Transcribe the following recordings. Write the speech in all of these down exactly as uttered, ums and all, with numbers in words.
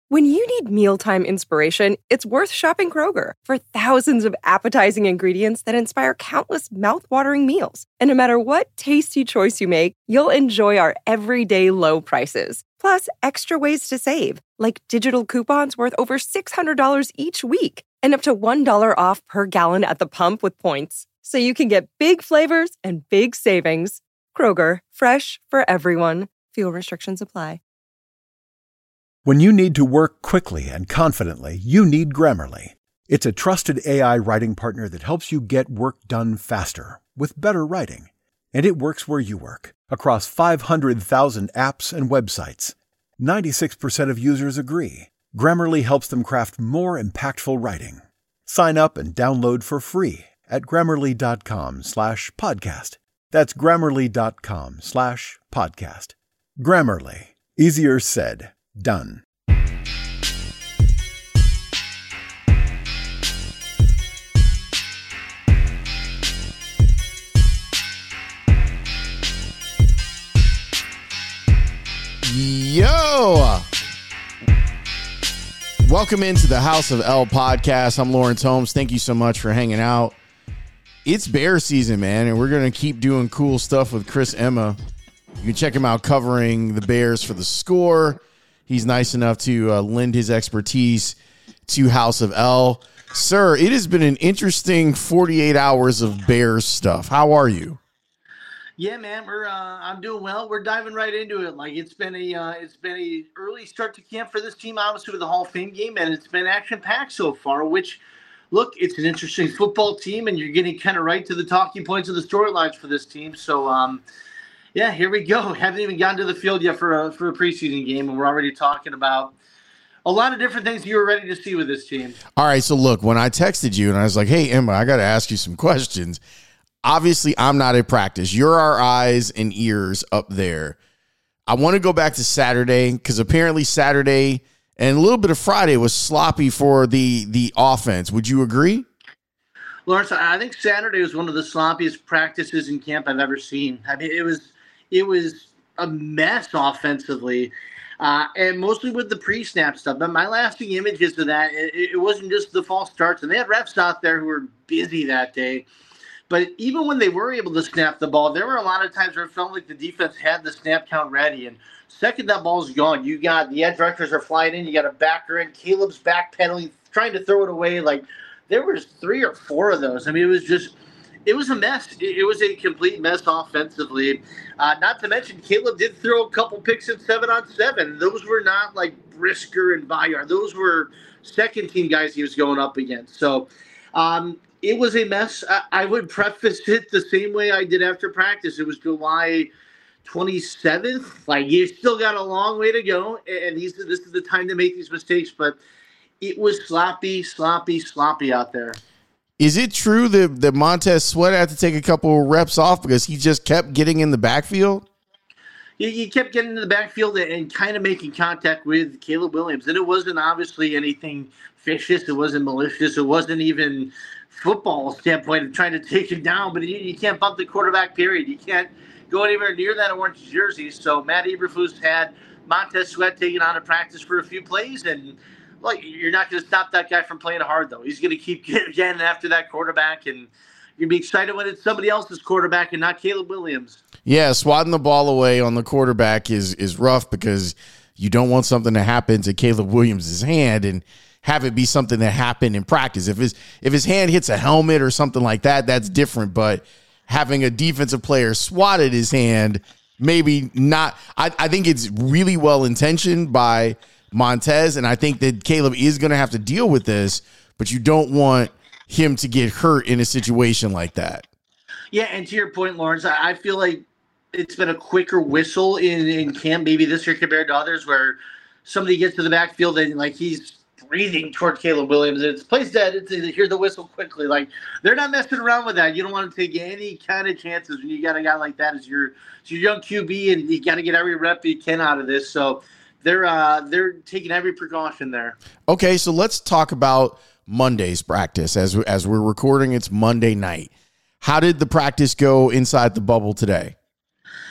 When you need mealtime inspiration, it's worth shopping Kroger for thousands of appetizing ingredients that inspire countless mouthwatering meals. And no matter what tasty choice you make, you'll enjoy our everyday low prices. Plus, extra ways to save, like digital coupons worth over six hundred dollars each week and up to one dollar off per gallon at the pump with points. So you can get big flavors and big savings. Kroger, fresh for everyone. Fuel restrictions apply. When you need to work quickly and confidently, you need Grammarly. It's a trusted A I writing partner that helps you get work done faster, with better writing. And it works where you work, across five hundred thousand apps and websites. ninety-six percent of users agree. Grammarly helps them craft more impactful writing. Sign up and download for free at grammarly.com slash podcast. That's grammarly.com slash podcast. Grammarly. Easier said, done. Yo! Welcome into the House of L podcast. I'm Lawrence Holmes. Thank you so much for hanging out. It's bear season, man, and we're going to keep doing cool stuff with Chris Emma. You can check him out covering the Bears for The Score. He's nice enough to uh, lend his expertise to House of L. Sir, it has been an interesting forty-eight hours of Bears stuff. How are you? Yeah, man, we're uh, I'm doing well. We're diving right into it. Like it's been a uh, it's been a early start to camp for this team, obviously with the Hall of Fame game, and it's been action packed so far. Which, look, it's an interesting football team, and you're getting kind of right to the talking points of the storylines for this team. So, um, yeah, here we go. Haven't even gotten to the field yet for a for a preseason game, and we're already talking about a lot of different things you were ready to see with this team. All right, so look, when I texted you and I was like, "Hey, Emma, I got to ask you some questions." Obviously, I'm not at practice. You're our eyes and ears up there. I want to go back to Saturday because apparently Saturday and a little bit of Friday was sloppy for the the offense. Would you agree? Lawrence, I think Saturday was one of the sloppiest practices in camp I've ever seen. I mean, it was it was a mess offensively, uh, and mostly with the pre-snap stuff. But my lasting images of that, it, it wasn't just the false starts. And they had refs out there who were busy that day. But even when they were able to snap the ball, there were a lot of times where it felt like the defense had the snap count ready. And second that ball's gone, you got the edge rushers are flying in, you got a backer in, Caleb's backpedaling, trying to throw it away. Like there was three or four of those. I mean, it was just, it was a mess. It, it was a complete mess offensively. Uh, not to mention, Caleb did throw a couple picks in seven on seven. Those were not like Brisker and Bayard. Those were second team guys he was going up against. So, um, it was a mess. I, I would preface it the same way I did after practice. It was July twenty-seventh. Like, you still got a long way to go, and these, this is the time to make these mistakes. But it was sloppy, sloppy, sloppy out there. Is it true that, that Montez Sweat had to take a couple of reps off because he just kept getting in the backfield? He, he kept getting in the backfield and, and kind of making contact with Caleb Williams. And it wasn't obviously anything vicious. It wasn't malicious. It wasn't even football standpoint of trying to take him down, but you, you can't bump the quarterback, period. You can't go anywhere near that orange jersey. So Matt Eberflus had Montez Sweat taken on to practice for a few plays, and like you're not going to stop that guy from playing hard, though. He's going to keep getting after that quarterback, and you're going to be excited when it's somebody else's quarterback and not Caleb Williams. Yeah, swatting the ball away on the quarterback is is rough because you don't want something to happen to Caleb Williams' hand and have it be something that happened in practice. If his if his hand hits a helmet or something like that, that's different. But having a defensive player swat at his hand, maybe not. I, I think it's really well intentioned by Montez, and I think that Caleb is going to have to deal with this, but you don't want him to get hurt in a situation like that. Yeah, and to your point, Lawrence, I, I feel like it's been a quicker whistle in, in camp maybe this year compared to others where somebody gets to the backfield and like he's breathing toward Caleb Williams. It's plays dead. It's hear the whistle quickly. Like they're not messing around with that. You don't want to take any kind of chances when you got a guy like that as your, as your young Q B, and you got to get every rep you can out of this. So they're uh, they're taking every precaution there. Okay, so let's talk about Monday's practice. As as we're recording, it's Monday night. How did the practice go inside the bubble today?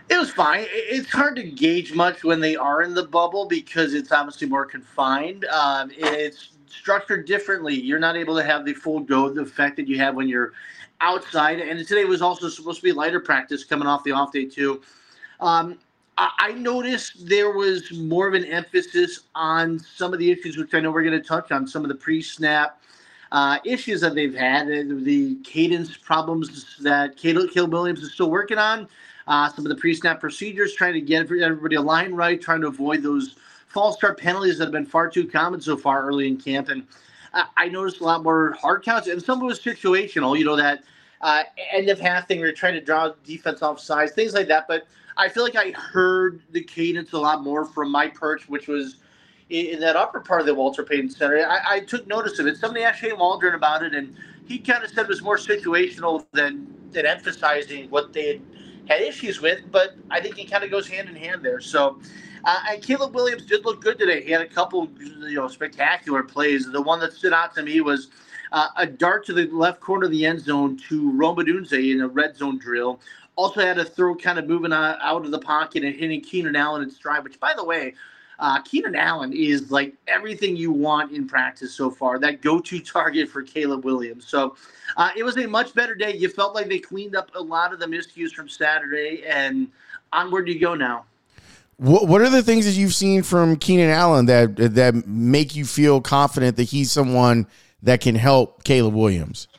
It was fine. It's hard to gauge much when they are in the bubble because it's obviously more confined. Um, it's structured differently. You're not able to have the full go the effect that you have when you're outside. And today was also supposed to be lighter practice coming off the off day too. Um, I, I noticed there was more of an emphasis on some of the issues, which I know we're going to touch on, some of the pre-snap uh, issues that they've had, the cadence problems that Caleb, Caleb Williams is still working on. Uh, some of the pre-snap procedures, trying to get everybody aligned right, trying to avoid those false start penalties that have been far too common so far early in camp. And uh, I noticed a lot more hard counts, and some of it was situational, you know, that uh, end of half thing where you're trying to draw defense off sides, things like that. But I feel like I heard the cadence a lot more from my perch, which was in, in that upper part of the Walter Payton Center. I, I took notice of it. Somebody asked Shane Waldron about it, and he kind of said it was more situational than, than emphasizing what they had had issues with, but I think he kind of goes hand in hand there. So, uh, and Caleb Williams did look good today. He had a couple, you know, spectacular plays. The one that stood out to me was uh, a dart to the left corner of the end zone to Rome Odunze in a red zone drill. Also had a throw kind of moving out of the pocket and hitting Keenan Allen in stride, which, by the way, uh, Keenan Allen is like everything you want in practice so far, that go-to target for Caleb Williams. So uh, it was a much better day. You felt like they cleaned up a lot of the miscues from Saturday, and onward you go now. What What are the things that you've seen from Keenan Allen that that make you feel confident that he's someone that can help Caleb Williams?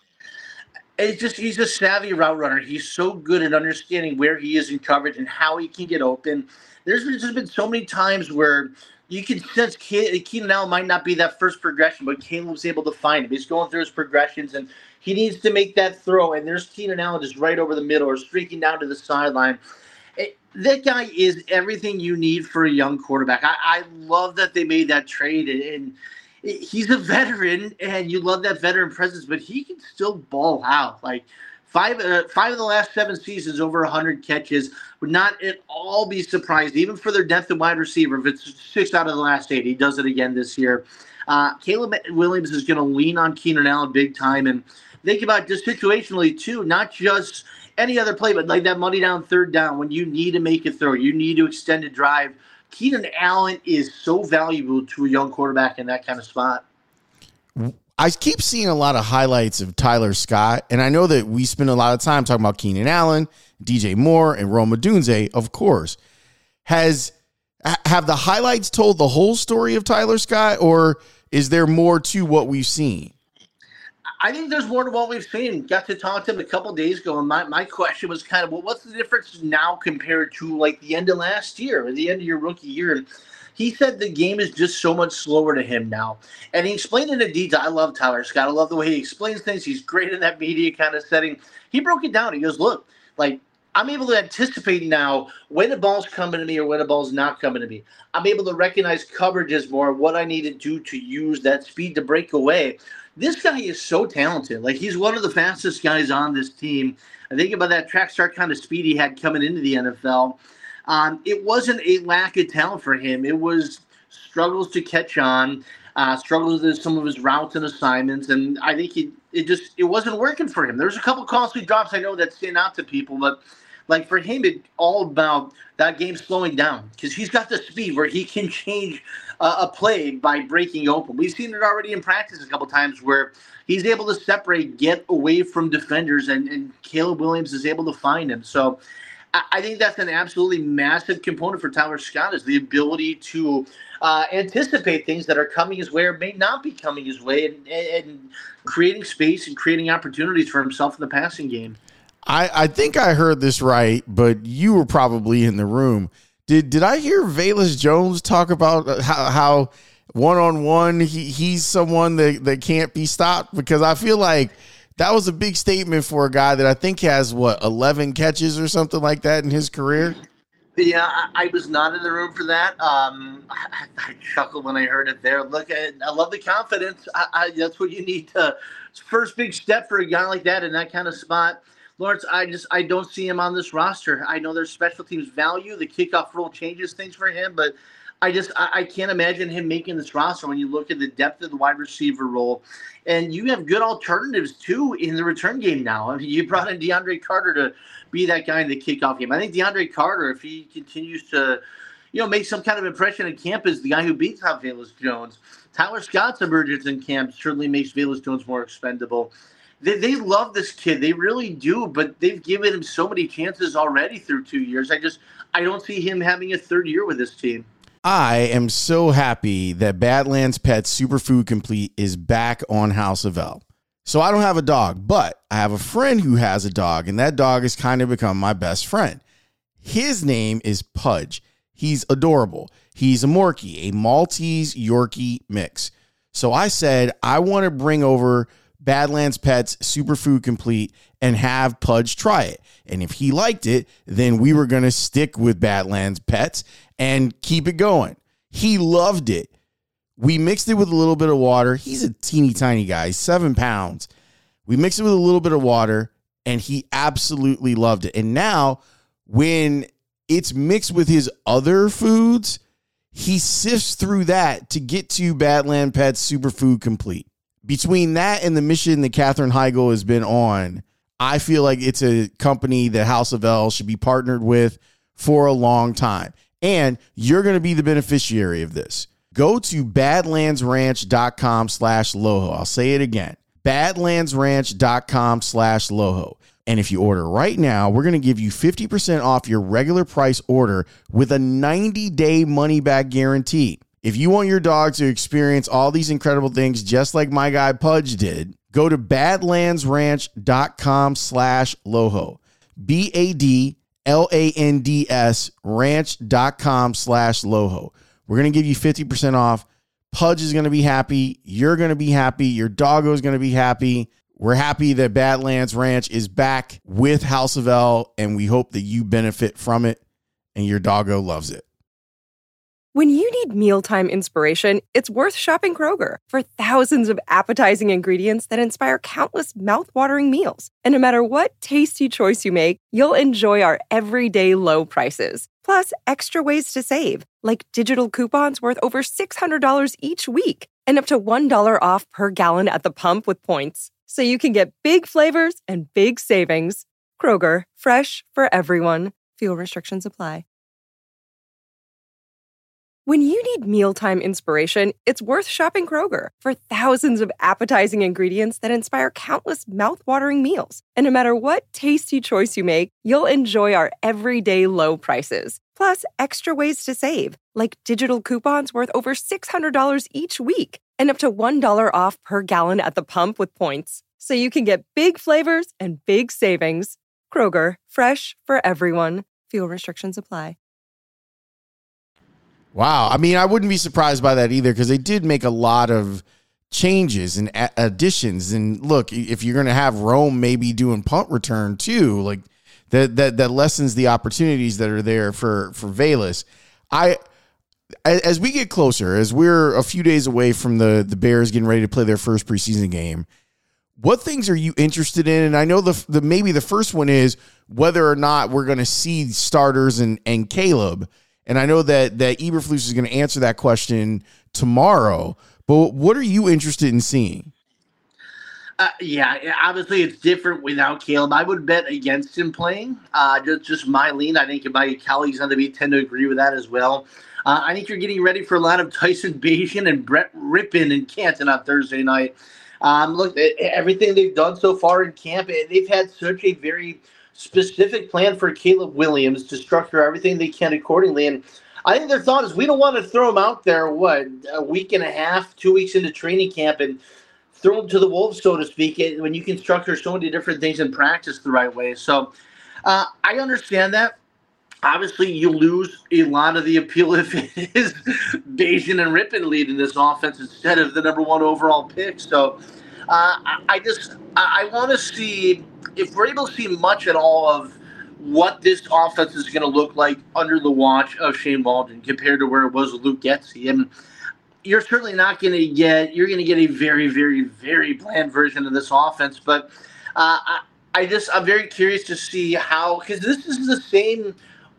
It's just he's a savvy route runner. He's so good at understanding where he is in coverage and how he can get open. There's just been so many times where you can sense Keenan Allen might not be that first progression, but Caleb's able to find him. He's going through his progressions, and he needs to make that throw. And there's Keenan Allen just right over the middle or streaking down to the sideline. It, that guy is everything you need for a young quarterback. I, I love that they made that trade, and, and he's a veteran, and you love that veteran presence, but he can still ball out. Like five, uh, five of the last seven seasons, over one hundred catches. Would not at all be surprised, even for their depth at wide receiver. If it's six out of the last eight, he does it again this year. Uh, Caleb Williams is going to lean on Keenan Allen big time, and think about just situationally too, not just any other play, but like that money down third down when you need to make a throw, you need to extend a drive. Keenan Allen is so valuable to a young quarterback in that kind of spot. I keep seeing a lot of highlights of Tyler Scott, and I know that we spend a lot of time talking about Keenan Allen, D J Moore, and Rome Odunze, of course. Has have the highlights told the whole story of Tyler Scott, or is there more to what we've seen? I think there's more to what we've seen. Got to talk to him a couple days ago, and my, my question was kind of, well, what's the difference now compared to like the end of last year or the end of your rookie year? And he said the game is just so much slower to him now. And he explained it in detail. I love Tyler Scott. I love the way he explains things. He's great in that media kind of setting. He broke it down. He goes, look, like, I'm able to anticipate now when a ball's coming to me or when a ball's not coming to me. I'm able to recognize coverages more, what I need to do to use that speed to break away. This guy is so talented. Like, he's one of the fastest guys on this team. I think about that track start kind of speed he had coming into the N F L. Um, it wasn't a lack of talent for him. It was struggles to catch on, uh, struggles with some of his routes and assignments, and I think he, it just it wasn't working for him. There's a couple costly drops I know that stand out to people, but like for him, it's all about that game slowing down because he's got the speed where he can change uh, a play by breaking open. We've seen it already in practice a couple times where he's able to separate, get away from defenders, and, and Caleb Williams is able to find him. So I, I think that's an absolutely massive component for Tyler Scott is the ability to uh, anticipate things that are coming his way or may not be coming his way and, and, and creating space and creating opportunities for himself in the passing game. I, I think I heard this right, but you were probably in the room. Did did I hear Velus Jones talk about how, how one-on-one he, he's someone that, that can't be stopped? Because I feel like that was a big statement for a guy that I think has, what, eleven catches or something like that in his career? Yeah, I, I was not in the room for that. Um, I, I chuckled when I heard it there. Look, I, I love the confidence. I, I, that's what you need to – first big step for a guy like that in that kind of spot. Lawrence, I just I don't see him on this roster. I know there's special teams value. The kickoff rule changes things for him, but I just I, I can't imagine him making this roster when you look at the depth of the wide receiver role, and you have good alternatives too in the return game now. I mean, you brought in DeAndre Carter to be that guy in the kickoff game. I think DeAndre Carter, if he continues to, you know, make some kind of impression in camp, is the guy who beats out Velus Jones. Tyler Scott's emergence in camp certainly makes Velus Jones more expendable. They, they love this kid. They really do, but they've given him so many chances already through two years. I just I don't see him having a third year with this team. I am so happy that Badlands Pets Superfood Complete is back on House of L. So I don't have a dog, but I have a friend who has a dog, and that dog has kind of become my best friend. His name is Pudge. He's adorable. He's a Morkie, a Maltese Yorkie mix. So I said, I want to bring over Badlands Pets Superfood Complete and have Pudge try it. And if he liked it, then we were going to stick with Badlands Pets and keep it going. He loved it. We mixed it with a little bit of water. He's a teeny tiny guy, seven pounds. We mixed it with a little bit of water, and he absolutely loved it. And now when it's mixed with his other foods, he sifts through that to get to Badland Pets Superfood Complete. Between that and the mission that Katherine Heigl has been on, I feel like it's a company that House of L should be partnered with for a long time. And you're going to be the beneficiary of this. Go to badlandsranch.com slash Loho. I'll say it again. badlandsranch.com slash Loho. And if you order right now, we're going to give you fifty percent off your regular price order with a ninety-day money-back guarantee. If you want your dog to experience all these incredible things just like my guy Pudge did, go to badlandsranch.com slash Loho. B A D L A N D S ranch.com slash Loho. We're going to give you fifty percent off. Pudge is going to be happy. You're going to be happy. Your doggo is going to be happy. We're happy that Badlands Ranch is back with House of L, and we hope that you benefit from it and your doggo loves it. When you need mealtime inspiration, it's worth shopping Kroger for thousands of appetizing ingredients that inspire countless mouth-watering meals. And no matter what tasty choice you make, you'll enjoy our everyday low prices. Plus, extra ways to save, like digital coupons worth over six hundred dollars each week and up to one dollar off per gallon at the pump with points. So you can get big flavors and big savings. Kroger, fresh for everyone. Fuel restrictions apply. When you need mealtime inspiration, it's worth shopping Kroger for thousands of appetizing ingredients that inspire countless mouth-watering meals. And no matter what tasty choice you make, you'll enjoy our everyday low prices. Plus, extra ways to save, like digital coupons worth over six hundred dollars each week and up to one dollar off per gallon at the pump with points. So you can get big flavors and big savings. Kroger, fresh for everyone. Fuel restrictions apply. Wow. I mean, I wouldn't be surprised by that either because they did make a lot of changes and a- additions. And look, if you're going to have Rome maybe doing punt return too, like that, that, that lessens the opportunities that are there for, for Velus. I, as we get closer, as we're a few days away from the, the Bears getting ready to play their first preseason game, what things are you interested in? And I know the, the maybe the first one is whether or not we're going to see starters and, and Caleb. And I know that, that Eberflus is going to answer that question tomorrow. But what are you interested in seeing? Uh, yeah, obviously it's different without Caleb. I would bet against him playing. Uh, just, just my lean. I think my colleagues on the beat tend to agree with that as well. Uh, I think you're getting ready for a lot of Tyson Bagent and Brett Rippon in Canton on Thursday night. Um, look, everything they've done so far in camp, they've had such a very specific plan for Caleb Williams to structure everything they can accordingly. And I think their thought is we don't want to throw him out there, what, a week and a half, two weeks into training camp and throw him to the wolves, so to speak, when you can structure so many different things in practice the right way. So uh, I understand that. Obviously, you lose a lot of the appeal if it is Bagent and Rippon leading this offense instead of the number one overall pick. So uh, I, I just I, I want to see if we're able to see much at all of what this offense is going to look like under the watch of Shane Waldron compared to where it was with Luke Getsy. And you're certainly not going to get you're going to get a very, very, very bland version of this offense. But uh, I, I just I'm very curious to see how, because this is the same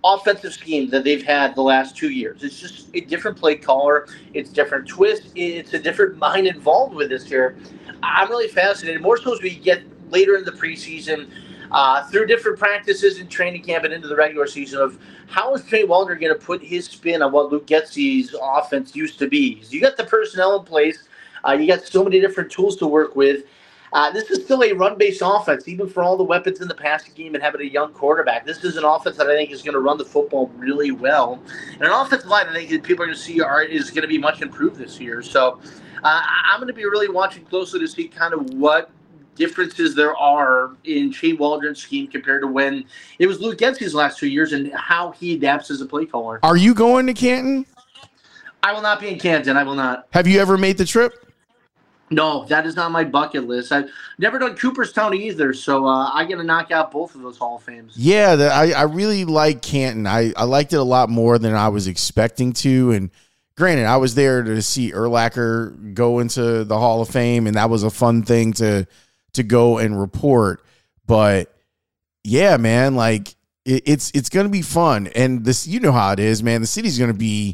offensive scheme that they've had the last two years. It's just a different play caller. It's different twist. It's a different mind involved with this here. I'm really fascinated, more so as we get later in the preseason, uh, through different practices in training camp and into the regular season, of how is Jay Waldron going to put his spin on what Luke Getsy's offense used to be. So you got the personnel in place. Uh, you got so many different tools to work with. Uh, this is still a run-based offense, even for all the weapons in the passing game and having a young quarterback. This is an offense that I think is going to run the football really well. And an offensive line I think that people are going to see are, is going to be much improved this year. So uh, I'm going to be really watching closely to see kind of what differences there are in Jay Waldron's scheme compared to when it was Luke Getsy's last two years and how he adapts as a play caller. Are you going to Canton? I will not be in Canton. I will not. Have you ever made the trip? No, that is on my bucket list. I've never done Cooperstown either, so uh, I got to knock out both of those Hall of Fames. Yeah, the, I, I really like Canton. I, I liked it a lot more than I was expecting to. And granted, I was there to see Urlacher go into the Hall of Fame, and that was a fun thing to to go and report. But yeah, man, like it, it's it's going to be fun. And this, you know how it is, man. The city's going to be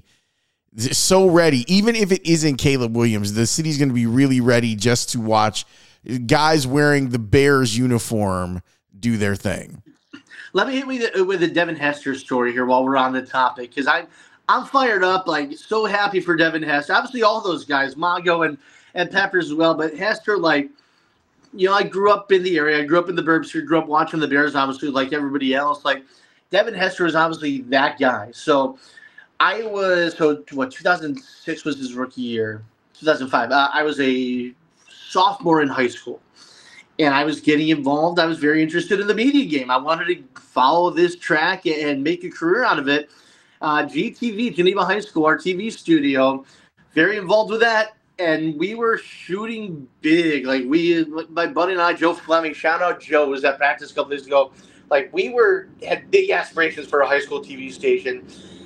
so ready. Even if it isn't Caleb Williams, the city's going to be really ready just to watch guys wearing the Bears uniform do their thing. Let me hit with the, with the Devin Hester story here while we're on the topic, because I'm I'm fired up, like so happy for Devin Hester. Obviously, all those guys, Mongo and and Peppers as well, but Hester, like, you know, I grew up in the area. I grew up in the Burbs. Grew up watching the Bears, obviously, like everybody else. Like Devin Hester is obviously that guy. So. I was, so what, two thousand six was his rookie year, two thousand five. Uh, I was a sophomore in high school, and I was getting involved. I was very interested in the media game. I wanted to follow this track and make a career out of it. Uh, G T V, Geneva High School, our T V studio, very involved with that, and we were shooting big. Like, we, my buddy and I, Joe Fleming, shout out Joe, was at practice a couple days ago. Like, we were, had big aspirations for a high school T V station.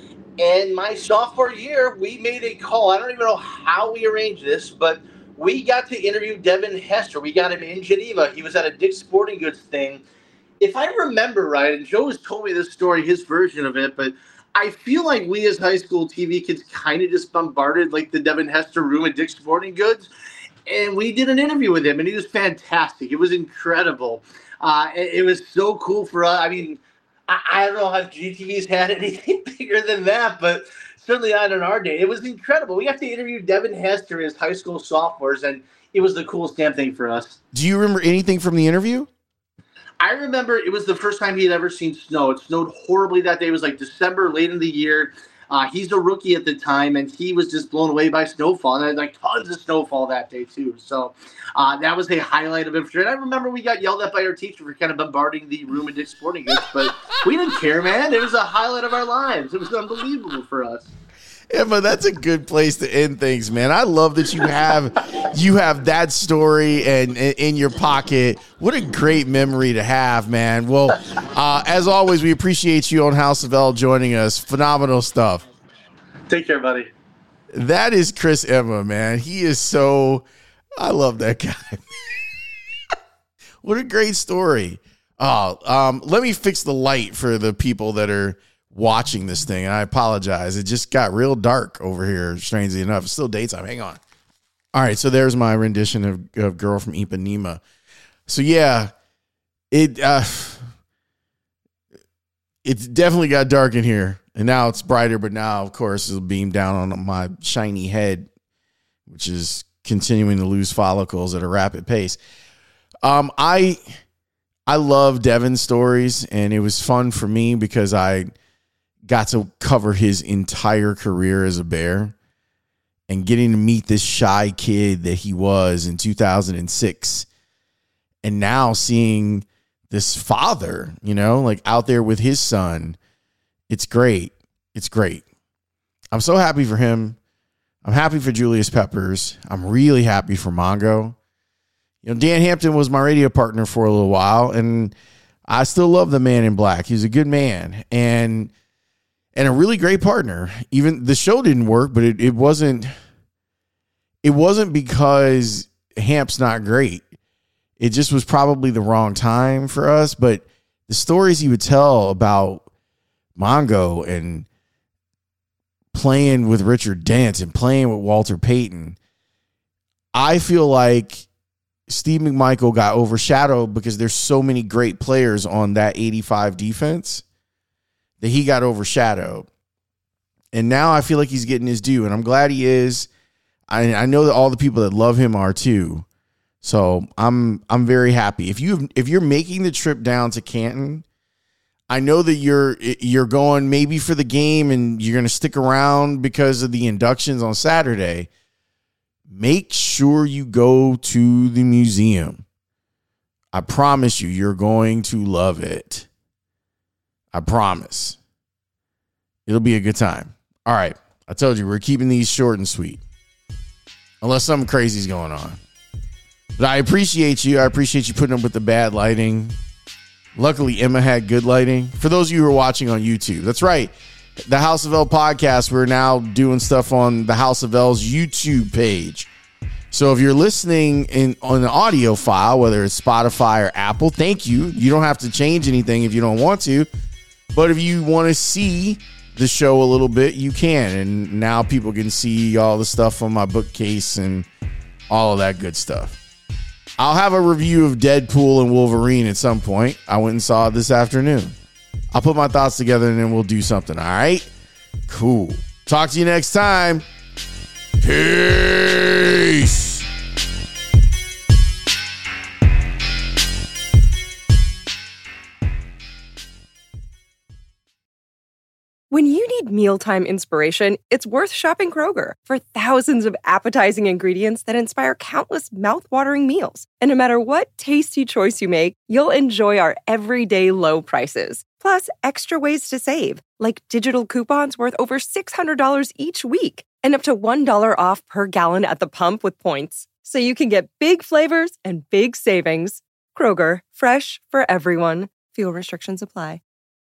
And my sophomore year, we made a call. I don't even know how we arranged this, but we got to interview Devin Hester. We got him in Geneva. He was at a Dick's Sporting Goods thing. If I remember right, and Joe has told me this story, his version of it, but I feel like we as high school T V kids kind of just bombarded like the Devin Hester room at Dick's Sporting Goods. And we did an interview with him, and he was fantastic. It was incredible. Uh, it, it was so cool for us. I mean, I don't know if G T V's had anything bigger than that, but certainly not in our day. It was incredible. We got to interview Devin Hester as high school sophomores, and it was the coolest damn thing for us. Do you remember anything from the interview? I remember it was the first time he had ever seen snow. It snowed horribly that day. It was like December, late in the year. Uh, he's a rookie at the time, and he was just blown away by snowfall. And I had like tons of snowfall that day, too. So uh, that was a highlight of it for sure. And I remember we got yelled at by our teacher for kind of bombarding the room at Dick's Sporting Goods, but we didn't care, man. It was a highlight of our lives. It was unbelievable for us. Yeah, but that's a good place to end things, man. I love that you have you have that story and in your pocket. What a great memory to have, man. Well, uh, as always, we appreciate you on House of L joining us. Phenomenal stuff. Take care, buddy. That is Chris Emma, man. He is so – I love that guy. What a great story. Oh, um, let me fix the light for the people that are – watching this thing, and I apologize. It just got real dark over here, strangely enough. It's still daytime. Hang on. All right, so there's my rendition of, of Girl from Ipanema. So, yeah, it uh, it's definitely got dark in here, and now it's brighter, but now, of course, it'll beam down on my shiny head, which is continuing to lose follicles at a rapid pace. Um, I I love Devin's stories, and it was fun for me because I got to cover his entire career as a Bear, and getting to meet this shy kid that he was in two thousand six, and now seeing this father, you know, like out there with his son. It's great. It's great. I'm so happy for him. I'm happy for Julius Peppers. I'm really happy for Mongo. You know, Dan Hampton was my radio partner for a little while, and I still love the man in black. He's a good man and and a really great partner. Even the show didn't work, but it, it wasn't it wasn't because Hamp's not great. It just was probably the wrong time for us. But the stories he would tell about Mongo and playing with Richard Dent and playing with Walter Payton, I feel like Steve McMichael got overshadowed because there's so many great players on that eighty-five defense that he got overshadowed. And now I feel like he's getting his due, and I'm glad he is. I, I know that all the people that love him are too. So I'm I'm very happy. If you if you're making the trip down to Canton, I know that you're you're going maybe for the game and you're going to stick around because of the inductions on Saturday. Make sure you go to the museum. I promise you, you're going to love it. I promise. It'll be a good time. All right. I told you, we're keeping these short and sweet. Unless something crazy is going on. But I appreciate you. I appreciate you putting up with the bad lighting. Luckily, Emma had good lighting. For those of you who are watching on YouTube, that's right. The House of L podcast, we're now doing stuff on the House of L's YouTube page. So if you're listening in on an audio file, whether it's Spotify or Apple, thank you. You don't have to change anything if you don't want to. But if you want to see the show a little bit, you can. And now people can see all the stuff on my bookcase and all of that good stuff. I'll have a review of Deadpool and Wolverine at some point. I went and saw it this afternoon. I'll put my thoughts together and then we'll do something. All right? Cool. Talk to you next time. Peace. When you need mealtime inspiration, it's worth shopping Kroger for thousands of appetizing ingredients that inspire countless mouth-watering meals. And no matter what tasty choice you make, you'll enjoy our everyday low prices. Plus, extra ways to save, like digital coupons worth over six hundred dollars each week and up to one dollar off per gallon at the pump with points. So you can get big flavors and big savings. Kroger, fresh for everyone. Fuel restrictions apply.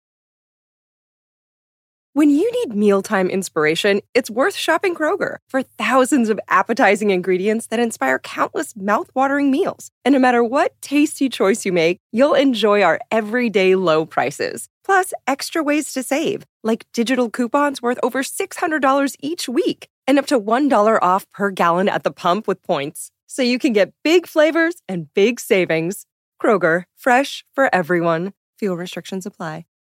When you need mealtime inspiration, it's worth shopping Kroger for thousands of appetizing ingredients that inspire countless mouth-watering meals. And no matter what tasty choice you make, you'll enjoy our everyday low prices. Plus, extra ways to save, like digital coupons worth over six hundred dollars each week and up to one dollar off per gallon at the pump with points. So you can get big flavors and big savings. Kroger, fresh for everyone. Fuel restrictions apply.